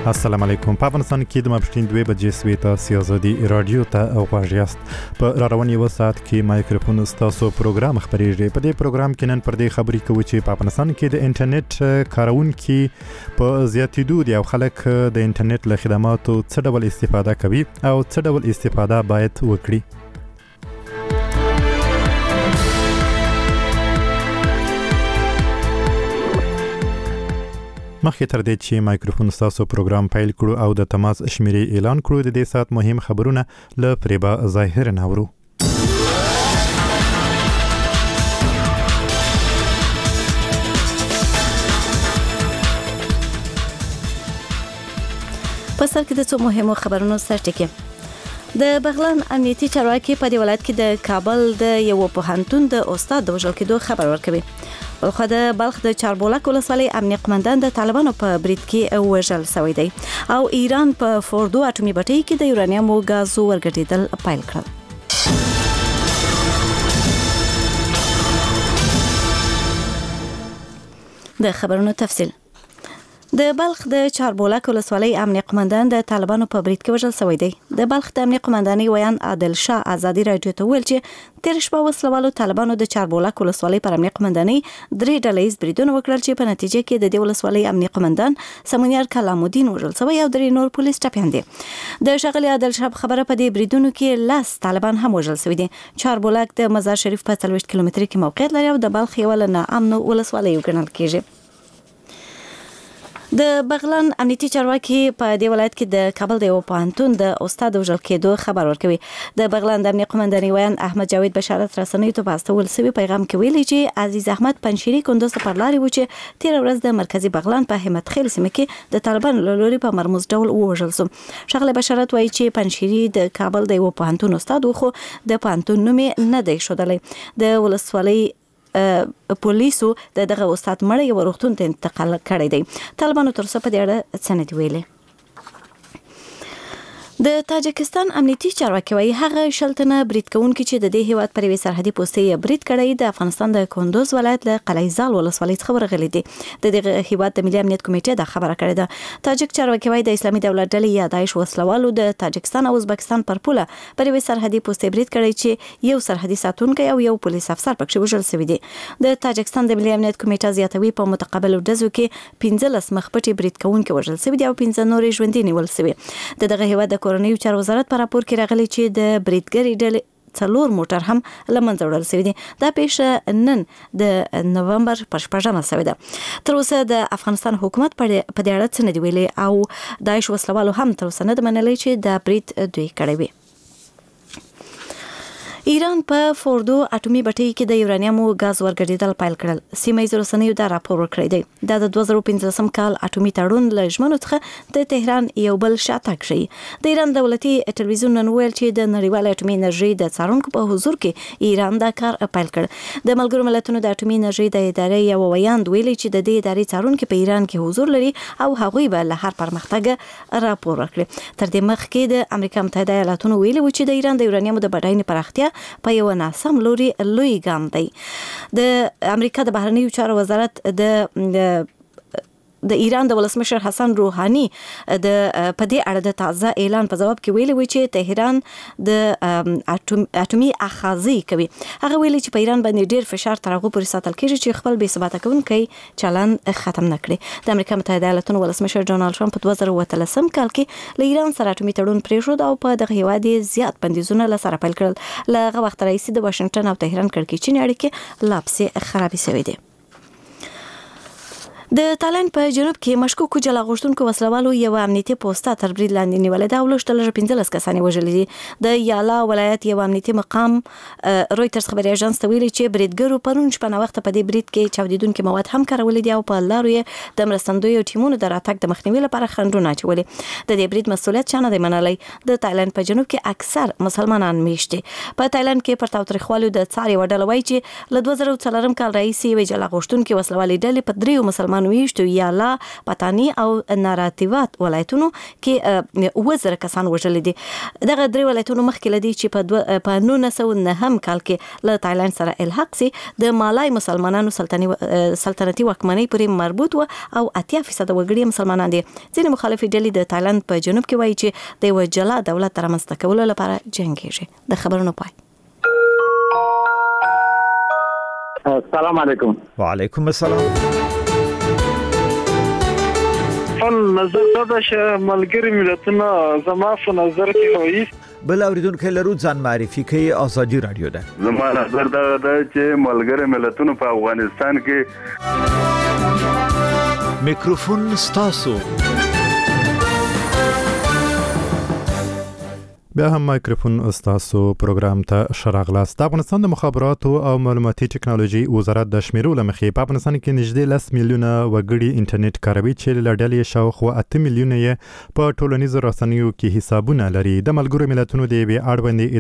السلام علیکم. په افغانستان کې د ماپښین 2 بجې سوي تاسو ازادي رادیو ته غواړئ. په رواني وسات کې مایکروفون تاسو پروګرام خبريږي. په دې پروګرام کې نن پر دې خبرې کوو چې په افغانستان کې د انټرنیټ کارونکو په زیاتېدو دي او خلک د انټرنیټ له خدماتو څه ډول استفاده کوي او څه ډول استفاده باید وکړي. مخکې تر دې چې مایکروفون تاسو پروګرام پیل کړو او د تماس شمیرې اعلان کړو، د دې سات مهم خبرونه له فریبا ظاهر نورو. په سر کې د څو مهمو خبرونو سرټکی. د بغلان امنیتي چارواکي په دې ولایت کې د کابل د یو پوهنتون د استاد د وژل کېدو خبر ورکوي. خو د بلخ د چاربولک ولسوالۍ امنیه قمندان د طالبانو په برید کې وژل شوی دی او ایران په فوردو اټومي بټۍ کې د یورانیم غاز ورګډېدل پیل کړل. د خبرونو تفصیل. د بلخ د چاربولک ولسوالۍ امنیه قمندان د طالبانو په برید کې وژل شوی دی. د بلخ د امنیه قمندانۍ ویان عادل شاه ازادي رادیو ته ویل چې تیر شپه وسلوالو طالبانو د چاربولک ولسوالۍ پر امنیه قمندانۍ 3 ډله‌یز بریدونه وکړل چې په نتیجه کې د دې ولسوالۍ امنیه قمندان سمونیار کلام الدین وژل شوی او 3 نور پولیس ټپیان دي. د شغلی عادل شاه خبره په دې بریدونو کې 10 طالبان هم وژل شوی دي. چاربولک د مزار شریف په 30 کیلومتر کې موقعیت لري او د بلخ یو له امن ولسوالۍ ګڼل کیږي. د بغلان امنیتي چارواکي په دې ولایت کې د کابل د یو پوهنتون د استاد وژل کېدو خبر ورکوي. د بغلان د امنیه قمندانۍ ویان احمد جاوید بشارت رسنیو ته په استول سوي پیغام کې ویلي چې عزیز احمد پنشيري کندوز ته پرلاري و چې تیر ورځ د مرکزی بغلان په همت خیل سیمه کې د طالبانو له لوري په مرموز ډول وژل شو. شغله بشارت وایي چې پنشيري د کابل د یو پوهنتون استاد و خو د پوهنتون نوم نه دی شودلی. د ولسوالۍ پولیسو دغه استاد مړی یو روغتون ته انتقال کړی دی. طالبانو تر څه په دې اړه څه نه دی ویلي. د تاجکستان امنیتي چارواکي وایي هغه شلتنه برید کوونکي چې د دې هیواد پر سرحدي پوستې برید کړی د افغانستان د کندوز ولایت له قلعه زال ولسوالۍ څخه ورغلي دي. د دغه هیواد د ملي امنیت کمیټې دا خبره کړې ده. تاجک چارواکي وایي د اسلامي دولت ډلې یا داعش وسلوالو د تاجکستان او ازبکستان پر پوله پر سرحدي پوستې برید کړی چې یو سرحدي ساتونکی او یو پولیس افسر پکې وژل شوی دي. د تاجکستان د ملي امنیت کمیټه زیاتوي په متقابل ډزو کې 15 مخپټي برید کوونکي وژل شوی دي او 15 نورې ژوندۍ نیول شوی. دغه هیواد د کورنیو چارو وزارت پر راپور کې راغلی چې د بریدګری ډلې 4 موټر هم لمنځه وړل شوی دي. دا پیښه نن د نومبر په 14مه شوې ده. تر اوسه د افغانستان حکومت په دې اړه څه نه دی ویلي او داعش وسلوالو هم تر اوسه نه د منلي چې دا برید دوی کړی وي. ایران په فوردو اټومي بټۍ کې د یورانیم غاز ورګډېدل پیل کړل. سیمه ییز رسنیو دا راپور ورکړی دی. دا د 2015 کال اټومي تړون له ژمنو څخه د تهران یو بل شاتګ شي. د ایران دولتي ټلویزیون نن ویل چې د نړیوال اټومي انرژي د څارونکو په حضور کې ایران دا کار پیل کړ. د ملګرو ملتونو د اټومي انرژي د ادارې یو ویاند ویلي چې د دې ادارې څارونکو په ایران کې حضور لري او هغوی به له هر پرمختګ راپور ورکړي. تر دې مخکې د امریکا متحده ایالاتونو ویلي و چې د ایران د یورانیم د بډاینې پراختیا په یو ناسم لوري لوی ګام دی. د امریکا د بهرنیو چارو وزارت د ایران د ولسمشر حسن روحاني د په دې اړه د تازه اعلان په جواب کې ویلي و چې تهران د اټومي اخاذي کوي. هغه ویلي چې په ایران باندې ډیر فشار تر هغه پورې ساتل کېږي چې خپل بې ثباته کوونکی چلن ختم نکړي. د امریکا متحده ایالاتونو ولسمشر ډونالد ټرمپ په 2013 کال کې له ایران سره اټومي تړون پریښود او په دغه هیواد زیات بندیزونه له سره پیل کړل. له هغه وخت راهیسې د واشنگټن او تهران کړکېچنې اړیکې لا پسې خرابې شوې دي. د تایلند په جنوب کې مشکوک جلا غوښتونکو وسلوالو یو امنیتي پوسټه تر برید لاندې نیولې ده او لږ 15 کسان وژلي دي. د یالا ولایت یو امنیتي مقام رويټرز خبري اژانس ته ویلي چې بریدګرو پرون شپه وخت په دې برید کې چاودیدونکو مواد هم کارولې دي او په لارو یې د مرستندویو ټیمونو د راتګ د مخنیوي لپاره خنډونه اچولي. د دې برید مسؤلیت چا نه دی منلی. د تایلند په جنوب کې اکثر مسلمانان میشت دي. په تایلند کې پر تاوتریخوالو د څاري وډل وایي چې له 2004 کال راهیسې وی جلا غوښتونکو وسلوالې ډلې په 3 مسلمان مانويشتو یالا پاتانی او ناراتیوات ولایتونو کې 1000 کسان وژل دي. دغه درې ولایتونو مخکې لدی چې په 1909 کال کې له تایلند سره الحاق سي د مالای مسلمانانو سلطنتي واکمنۍ پورې مربوط و او 80% وګړي مسلمانان دي. ځینې مخالفي ډلې د تایلند په جنوب کې وایي چې د یو جلا دولت رامنځته کولو لپاره جنګيږي. د خبرونو پای. السلام علیکم. وعلیکم السلام. نظر دا چې ملګری ملتونه زما په نظر کې وایي بل اوریدونکو لرو ځان معرفي کوي. ازادي رادیو ده. زما نظر دا چې ملګری ملتونه په افغانستان کې میکروفون ستاسو. بیا هم مایکروفون استاسو پروګرام ته شراغلاست. د افغانستان د مخابراتو او معلوماتي ټکنالوژي وزارت د شمیرو لمخې په افغانستان کې نږدې 10 میلیونه وګړي انټرنیټ کاروي چې له ډلې شاوخوا 8 میلیونه یې په ټولنیزو رسنیو کې حسابونه لري. د ملګرو ملتونو د یوې اړوندې